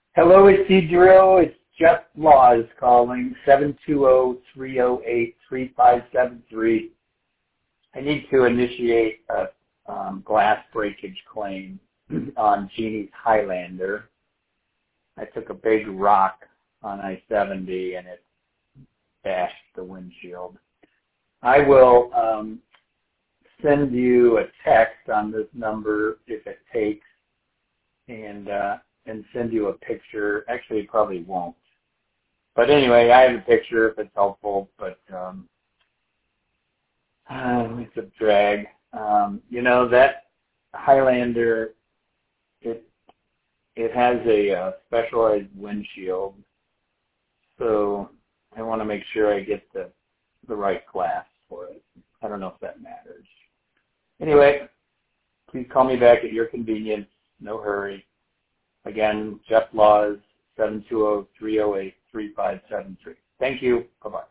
Hello, it's Cedro. It's Jeff Laws calling, 720-308-3573. I need to initiate a glass breakage claim on Jeannie's Highlander. I took a big rock on I-70 and it bashed the windshield. I will send you a text on this number if it takes, and send you a picture. Actually, it probably won't. But anyway, I have a picture if it's helpful, but it's a drag. That Highlander, it has a specialized windshield, so I want to make sure I get the right glass for it. I don't know if that matters. Anyway, please call me back at your convenience. No hurry. Again, Jeff Laws, 720-308-3573. Thank you. Bye-bye.